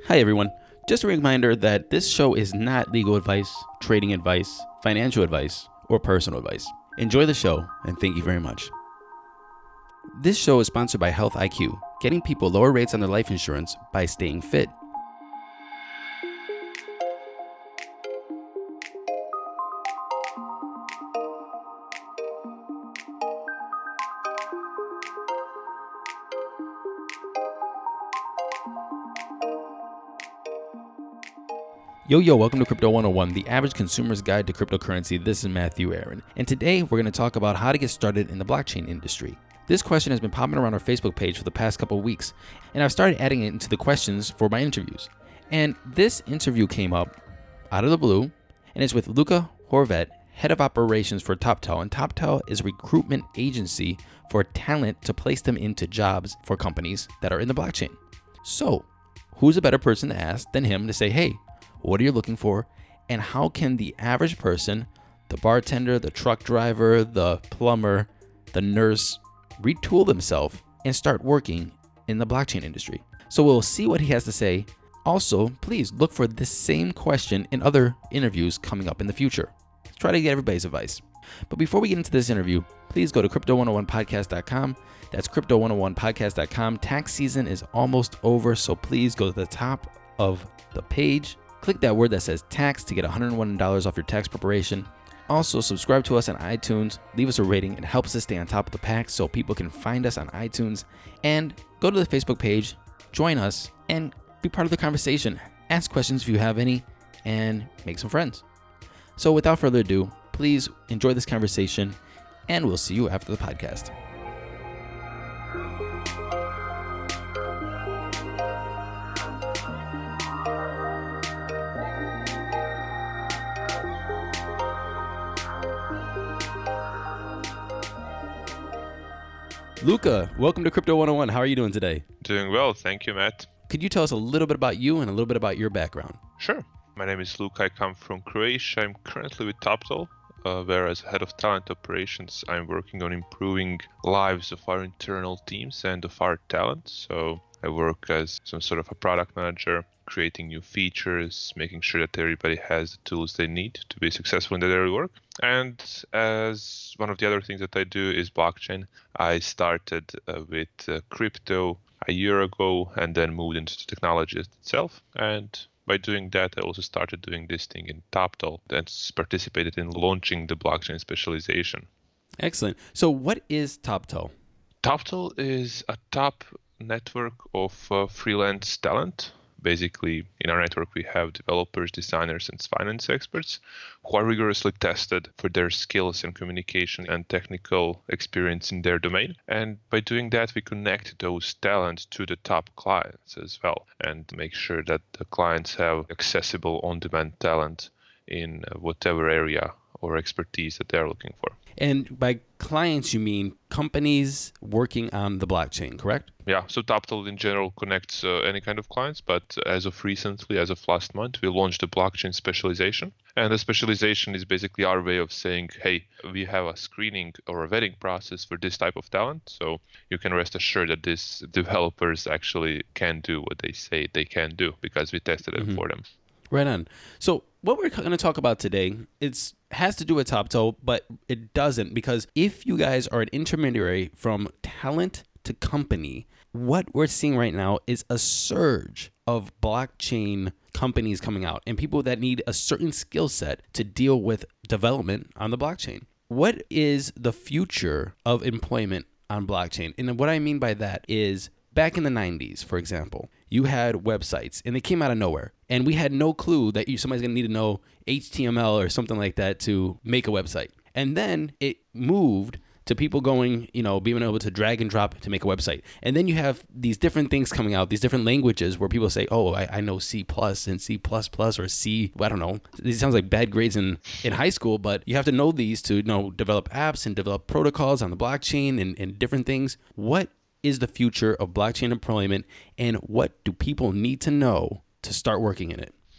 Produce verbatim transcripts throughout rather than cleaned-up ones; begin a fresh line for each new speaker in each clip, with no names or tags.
Hi everyone. Just a reminder that this show is not legal advice, trading advice, financial advice, or personal advice. Enjoy the show and thank you very much. This show is sponsored by Health I Q, getting people lower rates on their life insurance by staying fit. Yo, yo, welcome to Crypto one oh one, the average consumer's guide to cryptocurrency. This is Matthew Aaron, and today we're going to talk about how to get started in the blockchain industry. This question has been popping around our Facebook page for the past couple of weeks, and I've started adding it into the questions for my interviews. And this interview came up out of the blue, and it's with Luca Horvat, head of operations for TopTel, and TopTel is a recruitment agency for talent to place them into jobs for companies that are in the blockchain. So, who's a better person to ask than him to say, hey, what are you looking for? And how can the average person, the bartender, the truck driver, the plumber, the nurse, retool themselves and start working in the blockchain industry? So we'll see what he has to say. Also, please look for this same question in other interviews coming up in the future. Let's try to get everybody's advice. But before we get into this interview, please go to crypto one oh one podcast dot com. That's crypto one oh one podcast dot com. Tax season is almost over, so please go to the top of the page. Click that word that says tax to get one hundred one dollars off your tax preparation. Also, subscribe to us on iTunes, leave us a rating. It helps us stay on top of the pack so people can find us on iTunes. And go to the Facebook page, join us, and be part of the conversation. Ask questions if you have any, and make some friends. So without further ado, please enjoy this conversation, and we'll see you after the podcast. Luca, welcome to Crypto one oh one. How are you doing today?
Doing well, thank you, Matt.
Could you tell us a little bit about you and a little bit about your background?
Sure. My name is Luca. I come from Croatia. I'm currently with TopTel, uh, where as head of talent operations, I'm working on improving lives of our internal teams and of our talent. So I work as some sort of a product manager, creating new features, making sure that everybody has the tools they need to be successful in their daily work. And as one of the other things that I do is blockchain. I started uh, with uh, crypto a year ago and then moved into the technology itself. And by doing that, I also started doing this thing in TopTel and participated in launching the blockchain specialization.
Excellent. So what is TopTel?
TopTel is a top network of uh, freelance talent. Basically, in our network, we have developers, designers, and finance experts who are rigorously tested for their skills and communication and technical experience in their domain. And by doing that, we connect those talents to the top clients as well and make sure that the clients have accessible on-demand talent in whatever area or expertise that they're looking for.
And by clients, you mean companies working on the blockchain, correct?
Yeah, so TopTel in general connects uh, any kind of clients, but as of recently, as of last month, we launched a blockchain specialization. And the specialization is basically our way of saying, hey, we have a screening or a vetting process for this type of talent. So you can rest assured that these developers actually can do what they say they can do because we tested it mm-hmm. for them.
Right on. So what we're going to talk about today, it's has to do with TopTel, but it doesn't, because if you guys are an intermediary from talent to company, what we're seeing right now is a surge of blockchain companies coming out and people that need a certain skill set to deal with development on the blockchain. What is the future of employment on blockchain? And what I mean by that is back in the nineties, for example, you had websites and they came out of nowhere. And we had no clue that you, somebody's going to need to know H T M L or something like that to make a website. And then it moved to people going, you know, being able to drag and drop to make a website. And then you have these different things coming out, these different languages where people say, oh, I, I know C plus and C plus plus or C, I don't know. It sounds like bad grades in, in high school, but you have to know these to, you know, develop apps and develop protocols on the blockchain and, and different things. What is the future of blockchain employment, and what do people need to know to start working in it?
Yeah,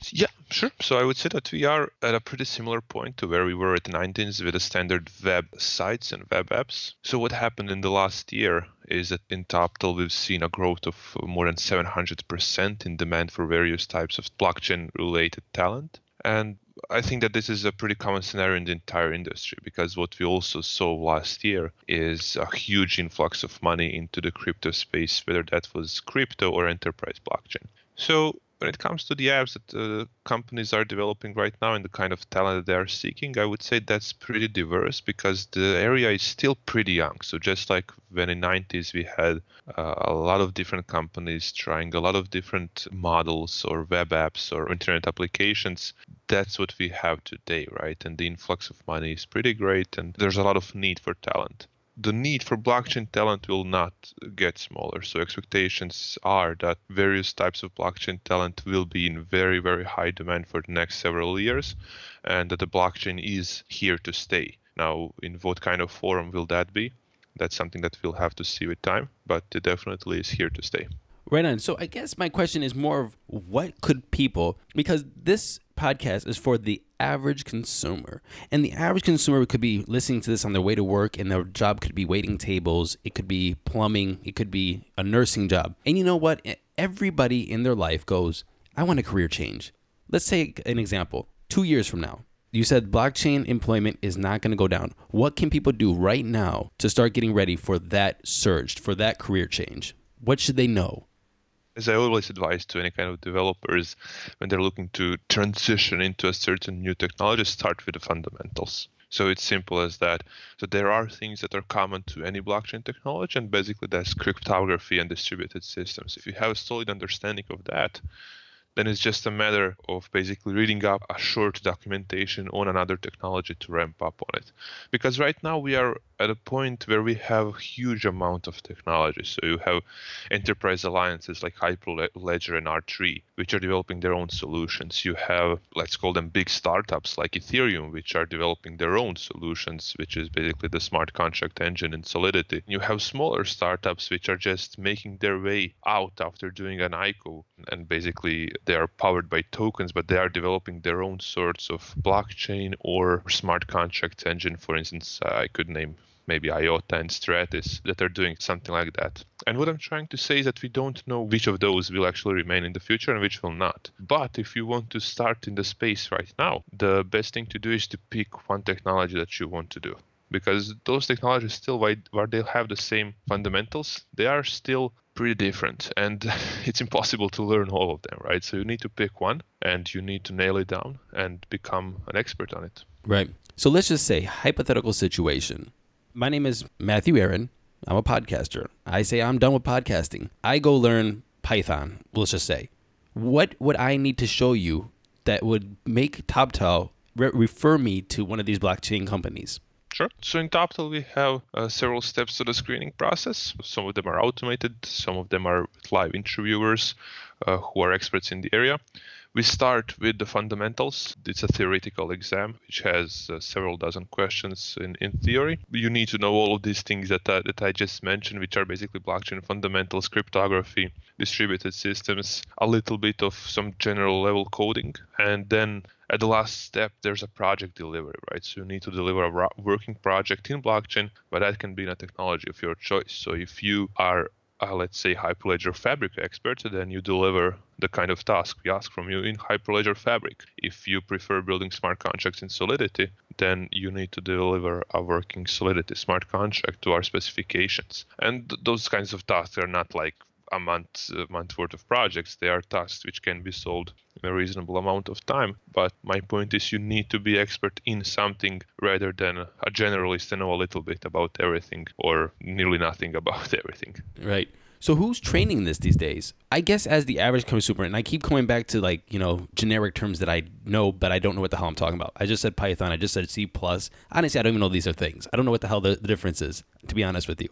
Sure. So I would say that we are at a pretty similar point to where we were at the nineteens with the standard web sites and web apps. So what happened in the last year is that in Toptal, we've seen a growth of more than seven hundred percent in demand for various types of blockchain-related talent. And I think that this is a pretty common scenario in the entire industry, because what we also saw last year is a huge influx of money into the crypto space, whether that was crypto or enterprise blockchain. So when it comes to the apps that uh, companies are developing right now and the kind of talent that they are seeking, I would say that's pretty diverse because the area is still pretty young. So just like when in the nineties we had uh, a lot of different companies trying a lot of different models or web apps or internet applications, that's what we have today, right? And the influx of money is pretty great and there's a lot of need for talent. The need for blockchain talent will not get smaller. So expectations are that various types of blockchain talent will be in very, very high demand for the next several years, and that the blockchain is here to stay. Now, in what kind of form will that be? That's something that we'll have to see with time, but it definitely is here to stay.
Right on. So I guess my question is more of what could people, because this podcast is for the average consumer, and the average consumer could be listening to this on their way to work, and their job could be waiting tables, it could be plumbing, it could be a nursing job. And you know what? Everybody in their life goes, I want a career change. Let's take an example. Two years from now, you said blockchain employment is not going to go down. What can people do right now to start getting ready for that surge, for that career change? What should they know?
As I always advise to any kind of developers, when they're looking to transition into a certain new technology, start with the fundamentals. So it's simple as that. So there are things that are common to any blockchain technology, and basically that's cryptography and distributed systems. If you have a solid understanding of that, then it's just a matter of basically reading up a short documentation on another technology to ramp up on it. Because right now we are at a point where we have a huge amount of technology. So you have enterprise alliances like Hyperledger and R three, which are developing their own solutions. You have, let's call them big startups like Ethereum, which are developing their own solutions, which is basically the smart contract engine in Solidity. You have smaller startups which are just making their way out after doing an I C O, and basically they are powered by tokens, but they are developing their own sorts of blockchain or smart contract engine. For instance, uh, I could name maybe IOTA and Stratis that are doing something like that. And what I'm trying to say is that we don't know which of those will actually remain in the future and which will not. But if you want to start in the space right now, the best thing to do is to pick one technology that you want to do. Because those technologies still, while they have the same fundamentals, they are still pretty different, and it's impossible to learn all of them, right? So you need to pick one and you need to nail it down and become an expert on it.
Right. So let's just say, hypothetical situation. My name is Matthew Aaron. I'm a podcaster. I say I'm done with podcasting. I go learn Python, let's just say. What would I need to show you that would make Toptal re- refer me to one of these blockchain companies?
Sure. So in Toptal, we have uh, several steps to the screening process. Some of them are automated. Some of them are with live interviewers uh, who are experts in the area. We start with the fundamentals. It's a theoretical exam, which has uh, several dozen questions in, in theory. You need to know all of these things that, uh, that I just mentioned, which are basically blockchain fundamentals, cryptography, distributed systems, a little bit of some general level coding. And then at the last step, there's a project delivery, right? So you need to deliver a ro- working project in blockchain, but that can be in a technology of your choice. So if you are Uh, let's say Hyperledger Fabric expert, then you deliver the kind of task we ask from you in Hyperledger Fabric. If you prefer building smart contracts in Solidity, then you need to deliver a working Solidity smart contract to our specifications. And th- those kinds of tasks are not like a month, a month worth of projects. They are tasks which can be solved in a reasonable amount of time. But my point is you need to be expert in something rather than a generalist and know a little bit about everything or nearly nothing about everything.
Right. So who's training this these days? I guess as the average consumer, and I keep coming back to like, you know, generic terms that I know, but I don't know what the hell I'm talking about. I just said Python. I just said C plus. Honestly, I don't even know these are things. I don't know what the hell the, the difference is, to be honest with you.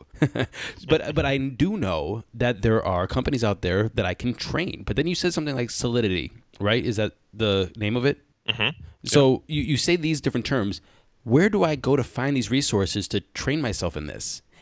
but but I do know that there are companies out there that I can train. But then you said something like Solidity, right? Is that the name of it?
Mm-hmm.
So
yeah.
you, you say these different terms. Where do I go to find these resources to train myself in this?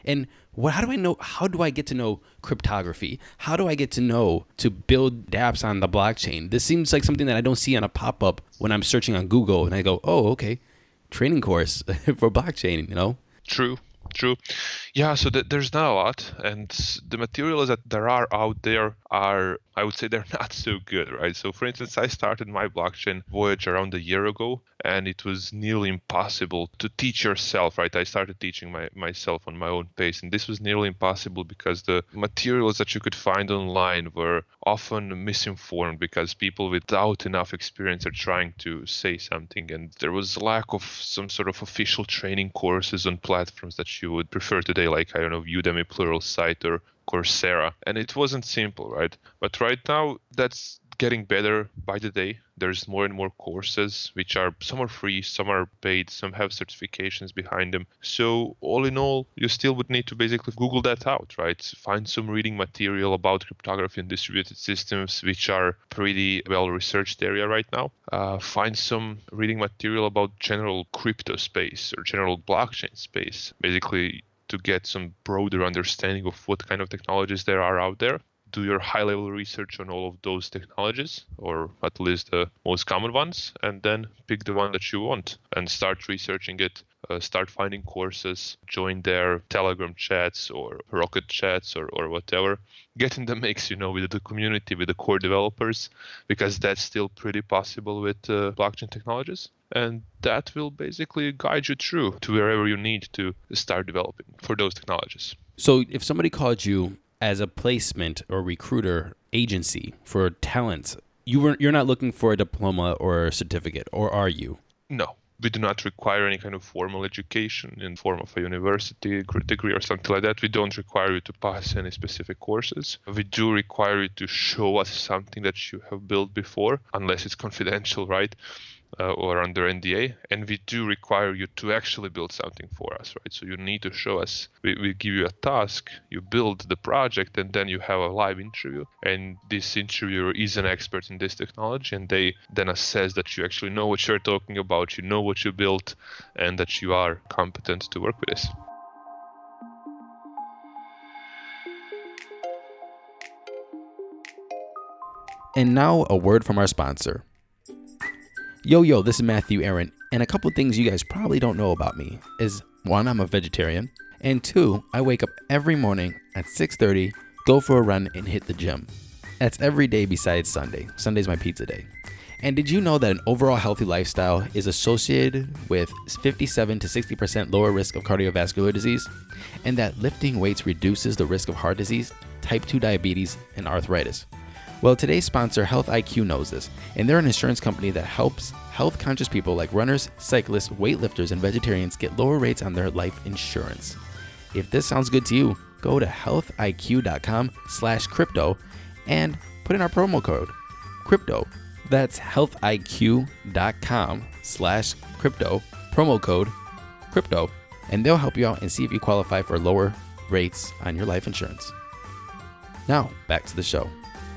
And what, how do I know, how do I get to know cryptography? How do I get to know to build dApps on the blockchain? This seems like something that I don't see on a pop-up when I'm searching on Google and I go, oh, okay, training course for blockchain, you know?
True. True. Yeah, so th- there's not a lot, and the materials that there are out there are, I would say, they're not so good, right? So, for instance, I started my blockchain voyage around a year ago, and it was nearly impossible to teach yourself, right? I started teaching my, myself on my own pace, and this was nearly impossible because the materials that you could find online were often misinformed because people without enough experience are trying to say something, and there was lack of some sort of official training courses on platforms that you would prefer today, like, I don't know, Udemy, Pluralsight, or Coursera. And it wasn't simple, right? But right now, that's getting better by the day. There's more and more courses, which are, some are free, some are paid, some have certifications behind them. So all in all, you still would need to basically Google that out, right? Find some reading material about cryptography and distributed systems, which are pretty well researched area right now. Uh, find some reading material about general crypto space or general blockchain space, basically to get some broader understanding of what kind of technologies there are out there. Do your high-level research on all of those technologies, or at least the most common ones, and then pick the one that you want and start researching it. Uh, start finding courses, join their Telegram chats or Rocket chats or, or whatever. Get in the mix, you know, with the community, with the core developers, because that's still pretty possible with uh, blockchain technologies. And that will basically guide you through to wherever you need to start developing for those technologies.
So if somebody called you as a placement or recruiter agency for talent, you were you're not looking for a diploma or a certificate, or are you?
No. We do not require any kind of formal education in form of a university degree or something like that. We don't require you to pass any specific courses. We do require you to show us something that you have built before, unless it's confidential, right? Uh, or under N D A, and we do require you to actually build something for us, right? So you need to show us, we, we give you a task, you build the project, and then you have a live interview, and this interviewer is an expert in this technology, and they then assess that you actually know what you're talking about, you know what you built, and that you are competent to work with this.
And now a word from our sponsor. Yo, yo, this is Matthew Aaron, and a couple things you guys probably don't know about me is, one, I'm a vegetarian, and two, I wake up every morning at six thirty, go for a run, and hit the gym. That's every day besides Sunday. Sunday's my pizza day. And did you know that an overall healthy lifestyle is associated with fifty-seven to sixty percent lower risk of cardiovascular disease, and that lifting weights reduces the risk of heart disease, type two diabetes, and arthritis? Well, today's sponsor, Health I Q, knows this, and they're an insurance company that helps health-conscious people like runners, cyclists, weightlifters, and vegetarians get lower rates on their life insurance. If this sounds good to you, go to healthiq.com slash crypto and put in our promo code, crypto. That's healthiq.com slash crypto, promo code, crypto, and they'll help you out and see if you qualify for lower rates on your life insurance. Now, back to the show.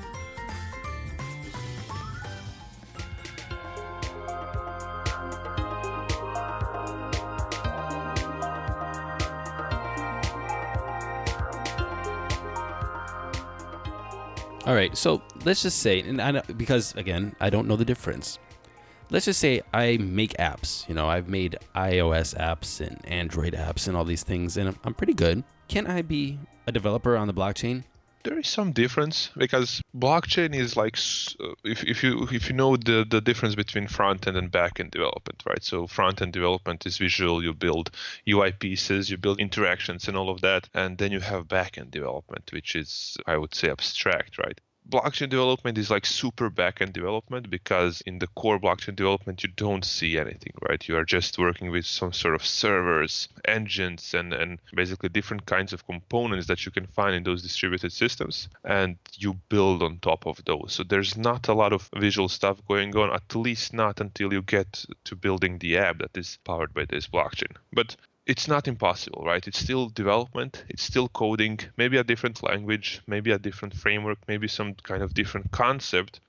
All right, so let's just say, and I don't, because again, I don't know the difference. Let's just say I make apps. You know, I've made iOS apps and Android apps and all these things, and I'm, I'm pretty good. Can I be a developer on the blockchain?
There is some difference because blockchain is like, uh, if, if you if you know the, the difference between front end and back end development, right? So front end development is visual, you build U I pieces, you build interactions and all of that. And then you have back end development, which is, I would say, abstract, right? Blockchain development is like super back-end development because in the core blockchain development, you don't see anything, right? You are just working with some sort of servers, engines, and, and basically different kinds of components that you can find in those distributed systems, and you build on top of those. So there's not a lot of visual stuff going on, at least not until you get to building the app that is powered by this blockchain. But it's not impossible, right? It's still development, it's still coding, maybe a different language, maybe a different framework, maybe some kind of different concept,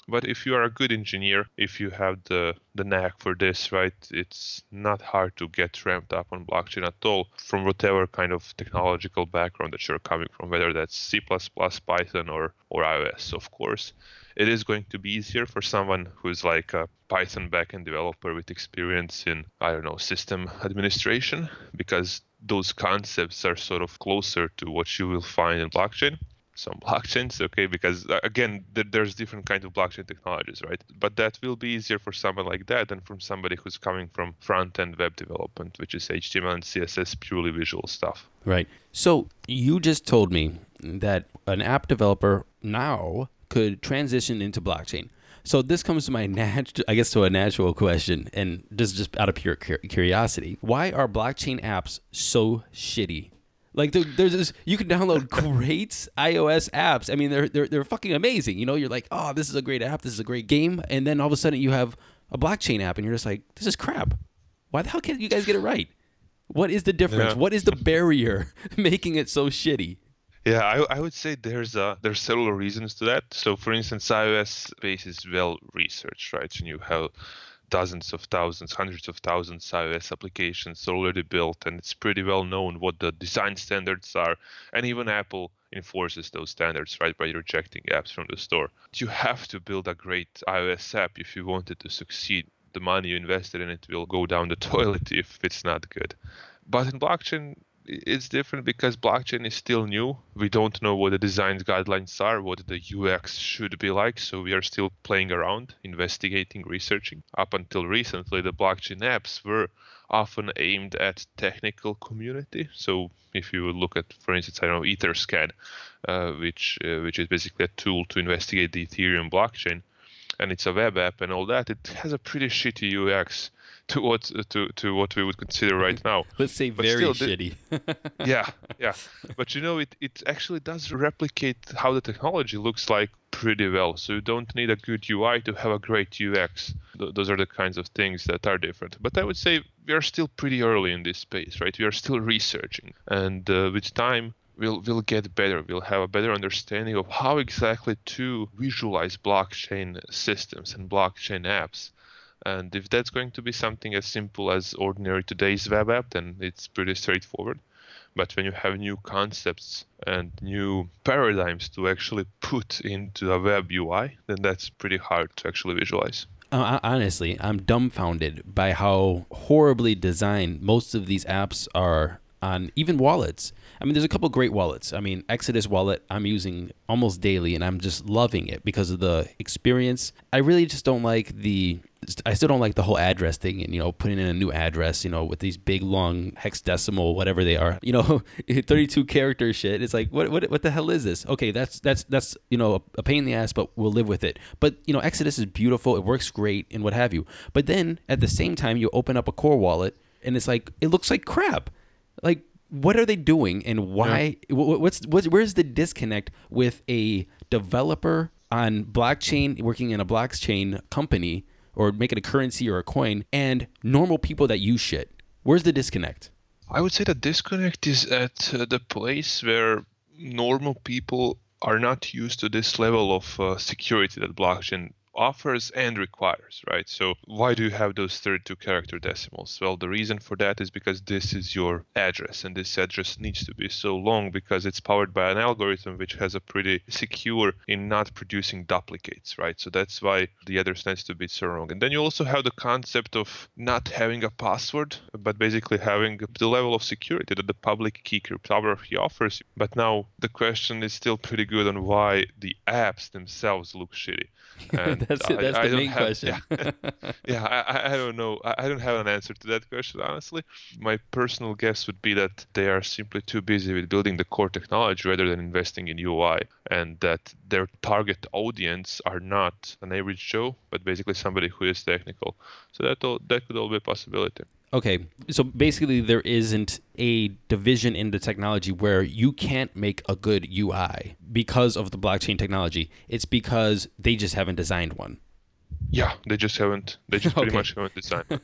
But if you are a good engineer, if you have the, the knack for this, right, it's not hard to get ramped up on blockchain at all from whatever kind of technological background that you're coming from, whether that's C plus plus, Python, or, or iOS, of course. It is going to be easier for someone who's like a Python backend developer with experience in, I don't know, system administration, because those concepts are sort of closer to what you will find in blockchain. Some blockchains, okay, because uh, again, th- there's different kinds of blockchain technologies, right? But that will be easier for someone like that than from somebody who's coming from front-end web development, which is H T M L and C S S, purely visual stuff.
Right. So you just told me that an app developer now could transition into blockchain. So this comes to my nat- I guess to a natural question, and this is just out of pure curiosity. Why are blockchain apps so shitty? Like there, there's this, you can download great iOS apps. I mean, they're they're they're fucking amazing. You know, you're like, oh, this is a great app, this is a great game, and then all of a sudden you have a blockchain app, and you're just like, this is crap. Why the hell can't you guys get it right? What is the difference?
Yeah.
What is the barrier making it so shitty?
Yeah, I, I would say there's uh there's several reasons to that. So, for instance, iOS space is well researched, right? And you have dozens of thousands, hundreds of thousands of iOS applications already built, and it's pretty well known what the design standards are. And even Apple enforces those standards, right, by rejecting apps from the store. You have to build a great iOS app if you want it to succeed. The money you invested in it will go down the toilet if it's not good. But in blockchain, it's different because blockchain is still new. We don't know what the design guidelines are, what the U X should be like. So we are still playing around, investigating, researching. Up until recently, the blockchain apps were often aimed at technical community. So if you look at, for instance, I don't know, Etherscan, uh, which uh, which is basically a tool to investigate the Ethereum blockchain, and it's a web app and all that, it has a pretty shitty U X to what to, to what we would consider right now.
Let's say
But
very
still,
shitty.
yeah, yeah. But you know, it, it actually does replicate how the technology looks like pretty well. So you don't need a good U I to have a great U X. Th- those are the kinds of things that are different. But I would say we are still pretty early in this space, right? We are still researching. And uh, with time, we'll we'll get better. We'll have a better understanding of how exactly to visualize blockchain systems and blockchain apps. And if that's going to be something as simple as ordinary today's web app, then it's pretty straightforward. But when you have new concepts and new paradigms to actually put into a web U I, then that's pretty hard to actually visualize.
Uh, honestly, I'm dumbfounded by how horribly designed most of these apps are on even wallets. I mean, there's a couple great wallets. I mean, Exodus wallet I'm using almost daily, and I'm just loving it because of the experience. I really just don't like the, I still don't like the whole address thing and, you know, putting in a new address, you know, with these big, long hexadecimal, whatever they are, you know, thirty-two character shit. It's like, what, what, what the hell is this? Okay, that's, that's, that's, you know, a, a pain in the ass, but we'll live with it. But, you know, Exodus is beautiful. It works great and what have you. But then at the same time, you open up a core wallet and it's like, it looks like crap. Like, what are they doing, and why? Yeah. What's what's where's the disconnect with a developer on blockchain working in a blockchain company or making a currency or a coin, and normal people that use shit? Where's the disconnect?
I would say the disconnect is at uh, the place where normal people are not used to this level of uh, security that blockchain offers and requires, right? So why do you have those thirty-two character decimals? Well, the reason for that is because this is your address, and this address needs to be so long because it's powered by an algorithm which has a pretty secure in not producing duplicates, right? So that's why the address needs to be so long. And then you also have the concept of not having a password, but basically having the level of security that the public key cryptography offers. But now the question is still pretty good on why the apps themselves look shitty. And
that's it, that's
I,
the
I
main
have,
question.
Yeah, yeah I, I don't know. I, I don't have an answer to that question, honestly. My personal guess would be that they are simply too busy with building the core technology rather than investing in U I, and that their target audience are not an average Joe, but basically somebody who is technical. So that all, that could all be a possibility.
Okay, so basically there isn't a division in the technology where you can't make a good U I because of the blockchain technology. It's because they just haven't designed one.
Yeah, they just haven't. They just pretty
Okay.
much haven't designed one.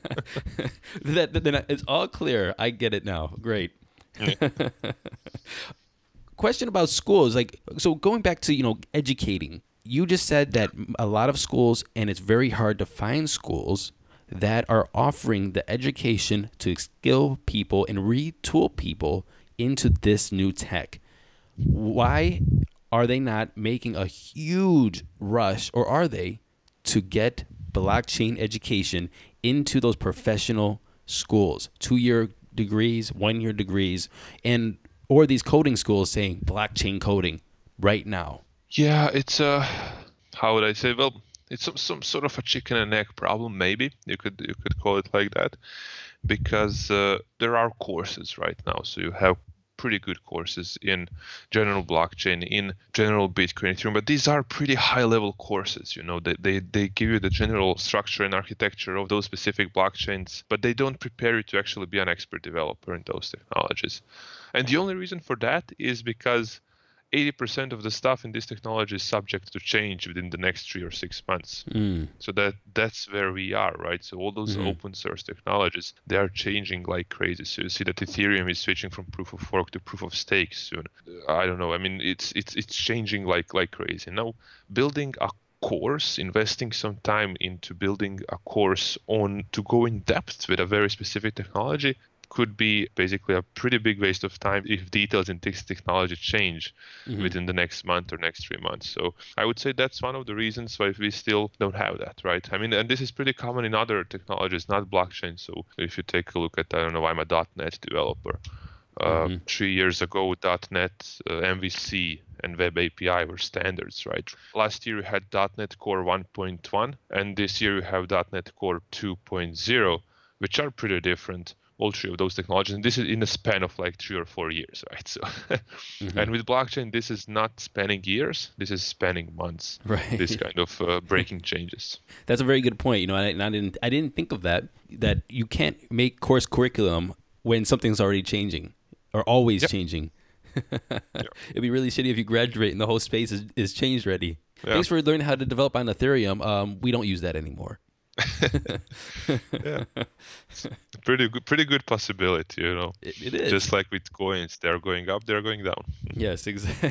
that, that, then it's all clear. I get it now. Great.
Yeah.
Question about schools, like, so going back to, you know, educating. you just said that a lot of schools, and it's very hard to find schools that are offering the education to skill people and retool people into this new tech. Why are they not making a huge rush, or are they, to get blockchain education into those professional schools, two-year degrees, one-year degrees, and or these coding schools saying blockchain coding right now?
Yeah, it's uh, how would I say? Well, it's some, some sort of a chicken and egg problem, maybe you could you could call it like that, because uh, there are courses right now. So you have pretty good courses in general blockchain, in general Bitcoin, Ethereum, but these are pretty high-level courses. You know, they, they they give you the general structure and architecture of those specific blockchains, but they don't prepare you to actually be an expert developer in those technologies. And the only reason for that is because eighty percent of the stuff in this technology is subject to change within the next three or six months.
Mm.
So that that's where we are, right? So all those
Mm-hmm.
open source technologies, they are changing like crazy. So you see that Ethereum is switching from proof of work to proof of stake soon. I don't know. I mean, it's it's it's changing like like crazy. Now, building a course, investing some time into building a course on to go in depth with a very specific technology could be basically a pretty big waste of time if details in this technology change
Mm-hmm.
within the next month or next three months. So I would say that's one of the reasons why we still don't have that, right? I mean, and this is pretty common in other technologies, not blockchain. So if you take a look at, I don't know, I'm a .NET developer. Uh,
Mm-hmm.
Three years ago, .NET, uh, M V C, and Web A P I were standards, right? Last year, you had .NET Core one point one, and this year you have .NET Core two point oh, which are pretty different, all three of those technologies. And this is in a span of like three or four years, right? So,
Mm-hmm.
and with blockchain, this is not spanning years, this is spanning months.
Right.
This kind of uh, breaking changes.
That's a very good point. You know, I, and I didn't I didn't think of that, that you can't make course curriculum when something's already changing or always
Yep.
changing.
Yep.
It'd be really shitty if you graduate and the whole space is, is changed already.
Yeah.
Thanks for learning how to develop on Ethereum. Um, we don't use that anymore.
Yeah, it's a pretty good, pretty good possibility, you know.
It, it is.
Just like with coins, they're going up, they're going down.
Yes, exactly.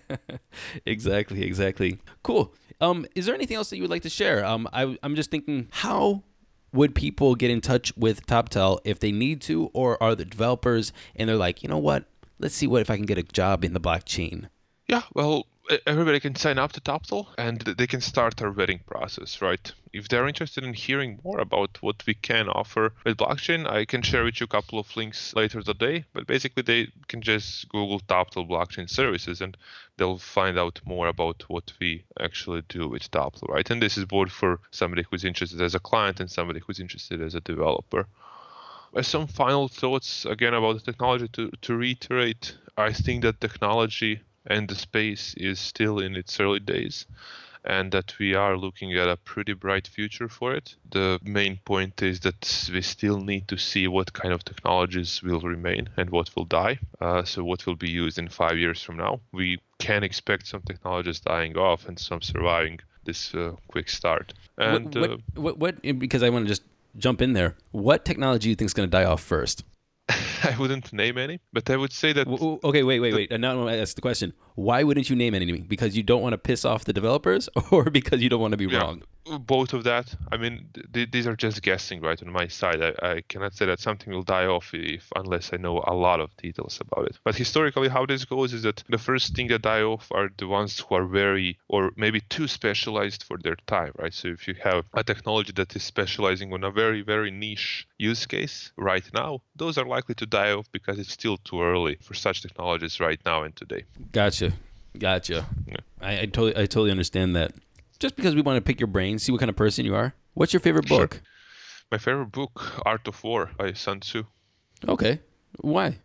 exactly, exactly. Cool. Um, is there anything else that you would like to share? Um, I, I'm just thinking, how would people get in touch with TopTel if they need to, or are the developers and they're like, you know what, let's see what if I can get a job in the blockchain?
Yeah, well, e- everybody can sign up to TopTel and th- they can start our vetting process, right? If they're interested in hearing more about what we can offer with blockchain, I can share with you a couple of links later today. But basically, they can just Google TopTel blockchain services and they'll find out more about what we actually do with TopTel, right? And this is both for somebody who's interested as a client and somebody who's interested as a developer. As some final thoughts again about the technology, to, to reiterate, I think that technology and the space is still in its early days, and that we are looking at a pretty bright future for it. The main point is that we still need to see what kind of technologies will remain and what will die. Uh, so what will be used in five years from now. We can expect some technologies dying off and some surviving this uh, quick start. And
what, what,
uh,
what, what, because I want to just jump in there. What technology do you think is going to die off first?
I wouldn't name any, but I would say that...
W- w- Okay, wait, wait, wait. And now I want to ask the question. Why wouldn't you name any? Because you don't want to piss off the developers, or because you don't want to be
Yeah,
wrong?
both of that. I mean, th- these are just guessing, right? On my side, I, I cannot say that something will die off if unless I know a lot of details about it. But historically, how this goes is that the first thing that die off are the ones who are very or maybe too specialized for their time, right? So if you have a technology that is specializing on a very, very niche use case right now, those are likely to die off because it's still too early for such technologies right now and today.
Gotcha, gotcha.
Yeah.
I, I totally, I totally understand that. Just because we want to pick your brain, see what kind of person you are. What's your favorite
Sure.
book?
My favorite book, Art of War by Sun Tzu.
Okay, why?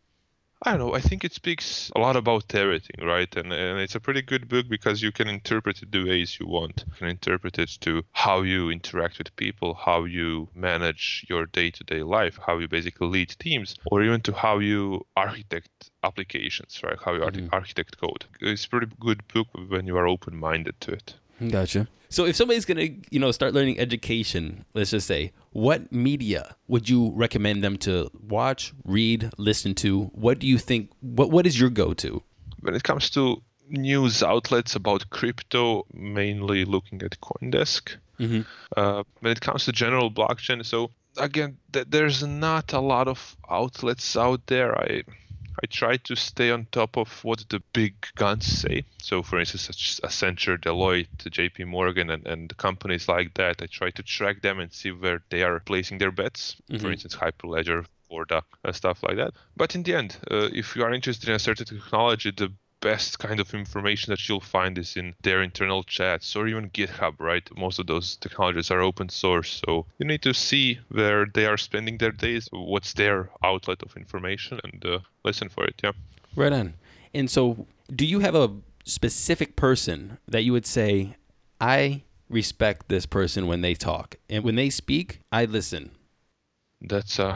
I don't know. I think it speaks a lot about everything, right? And and it's a pretty good book because you can interpret it the ways you want. You can interpret it to how you interact with people, how you manage your day-to-day life, how you basically lead teams, or even to how you architect applications, right? How you arch-
Mhm.
architect code. It's a pretty good book when you are open-minded to it.
Gotcha. So if somebody's gonna, you know, start learning education, let's just say, what media would you recommend them to watch, read, listen to? What do you think? What What is your go-to?
When it comes to news outlets about crypto, mainly looking at CoinDesk.
Mm-hmm.
Uh, when it comes to general blockchain, so again, th- there's not a lot of outlets out there. I I try to stay on top of what the big guns say. So, for instance, such Accenture, Deloitte, J P Morgan, and, and companies like that. I try to track them and see where they are placing their bets.
Mm-hmm.
For instance, Hyperledger, Forda, uh, stuff like that. But in the end, uh, if you are interested in a certain technology, the best kind of information that you'll find is in their internal chats or even GitHub, right? Most of those technologies are open source. So you need to see where they are spending their days, what's their outlet of information, and uh, listen for it. Yeah.
Right on. And so do you have a specific person that you would say, I respect this person when they talk, and when they speak, I listen?
That's uh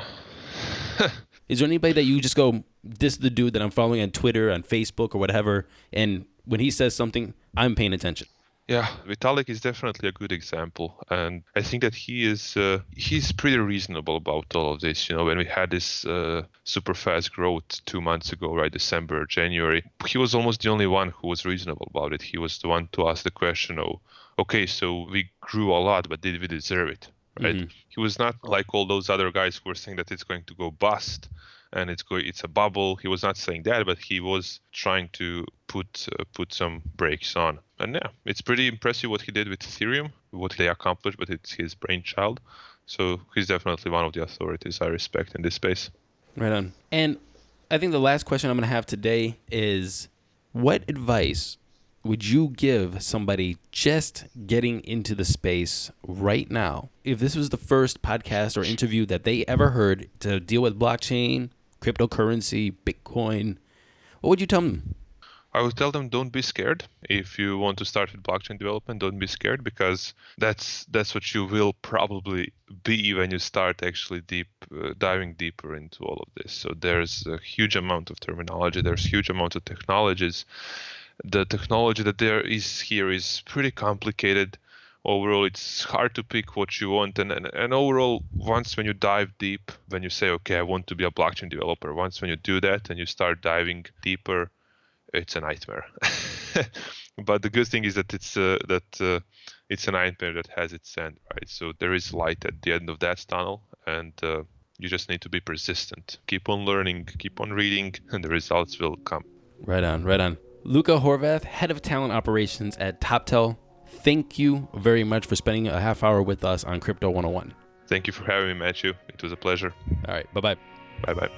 Is there anybody that you just go, this is the dude that I'm following on Twitter, on Facebook, or whatever, and when he says something, I'm paying attention?
Yeah, Vitalik is definitely a good example, and I think that he is uh, he's pretty reasonable about all of this. You know, when we had this uh, super fast growth two months ago, right, December, January, he was almost the only one who was reasonable about it. He was the one to ask the question, oh, okay, so we grew a lot, but did we deserve it? Right?
Mm-hmm.
He was not like all those other guys who were saying that it's going to go bust and it's going it's a bubble. He was not saying that, but he was trying to put uh, put some brakes on. And yeah, it's pretty impressive what he did with Ethereum, what they accomplished, but it's his brainchild. So he's definitely one of the authorities I respect in this space.
Right on. And I think the last question I'm going to have today is, what advice would you give somebody just getting into the space right now? If this was the first podcast or interview that they ever heard to deal with blockchain, cryptocurrency, Bitcoin, what would you tell them?
I would tell them, don't be scared. If you want to start with blockchain development, don't be scared, because that's that's what you will probably be when you start actually deep uh, diving deeper into all of this. So there's a huge amount of terminology. There's a huge amount of technologies. The technology that there is here is pretty complicated. Overall, it's hard to pick what you want. And, and, and overall, once when you dive deep, when you say, okay, I want to be a blockchain developer, once when you do that and you start diving deeper, it's a nightmare. But the good thing is that it's uh, that uh, it's a nightmare that has its end, right? So there is light at the end of that tunnel, and uh, you just need to be persistent. Keep on learning, keep on reading, and the results will come.
Right on, right on. Luka Horvath, Head of Talent Operations at TopTel. Thank you very much for spending a half hour with us on Crypto one oh one.
Thank you for having me, Matthew. It was a pleasure.
All right, bye-bye.
Bye-bye.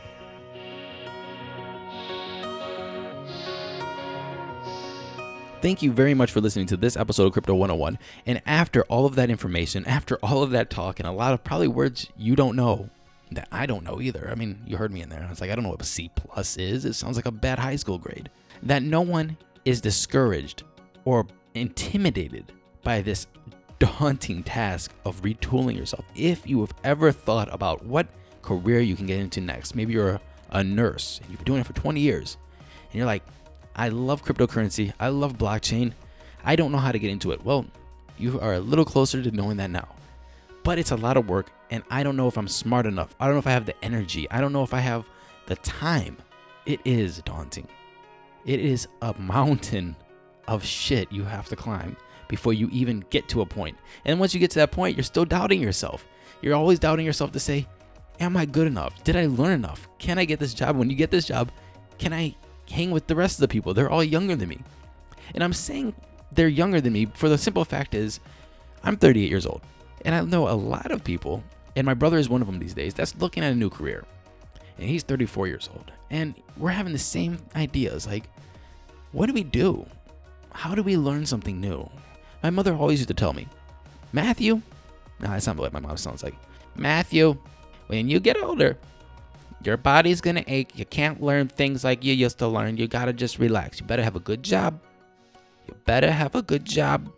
Thank you very much for listening to this episode of Crypto one oh one. And after all of that information, after all of that talk, and a lot of probably words you don't know, that I don't know either. I mean, you heard me in there. I was like, I don't know what a C plus is. It sounds like a bad high school grade. That no one is discouraged or intimidated by this daunting task of retooling yourself. If you have ever thought about what career you can get into next, maybe you're a, a nurse and you've been doing it for twenty years, and you're like, I love cryptocurrency, I love blockchain, I don't know how to get into it. Well, you are a little closer to knowing that now. But it's a lot of work, and I don't know if I'm smart enough. I don't know if I have the energy. I don't know if I have the time. It is daunting. It is a mountain of shit you have to climb before you even get to a point. And once you get to that point, you're still doubting yourself. You're always doubting yourself to say, am I good enough? Did I learn enough? Can I get this job? When you get this job, can I hang with the rest of the people? They're all younger than me. And I'm saying they're younger than me for the simple fact is I'm thirty-eight years old. And I know a lot of people, and my brother is one of them these days, that's looking at a new career. And he's thirty-four years old. And we're having the same ideas. Like, what do we do? How do we learn something new? My mother always used to tell me, Matthew, no, that's not what my mom sounds like. Matthew, when you get older, your body's gonna ache. You can't learn things like you used to learn. You gotta just relax. You better have a good job. You better have a good job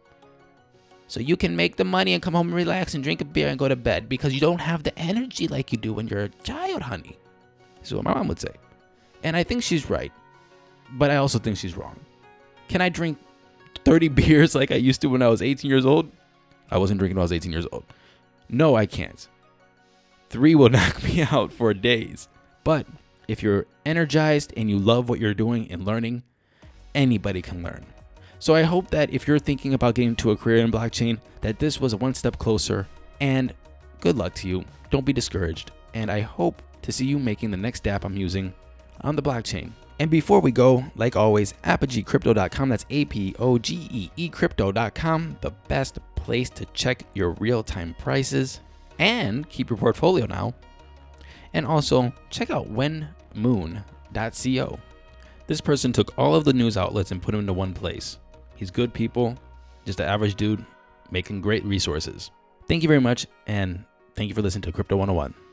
so you can make the money and come home and relax and drink a beer and go to bed, because you don't have the energy like you do when you're a child, honey. This is what my mom would say. And I think she's right, but I also think she's wrong. Can I drink thirty beers like I used to when I was eighteen years old? I wasn't drinking when I was eighteen years old. No, I can't. Three will knock me out for days. But if you're energized and you love what you're doing and learning, anybody can learn. So I hope that if you're thinking about getting into a career in blockchain, that this was one step closer, and good luck to you. Don't be discouraged. And I hope to see you making the next dApp I'm using on the blockchain. And before we go, like always, apogee crypto dot com, that's A P O G E E crypto dot com, the best place to check your real-time prices and keep your portfolio now. And also, check out wenmoon dot co. This person took all of the news outlets and put them into one place. He's good people, just an average dude making great resources. Thank you very much, and thank you for listening to Crypto one oh one.